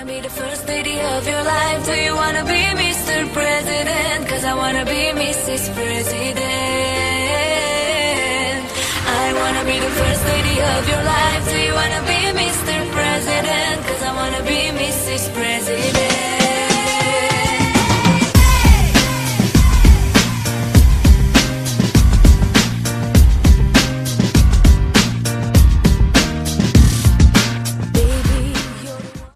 wanna be the first lady of your life? Do you wanna be Mr. President? Cause I wanna be Mrs. President. I wanna be the first lady of your life. Do you wanna be Mr. President? Cause I wanna be Mrs. President.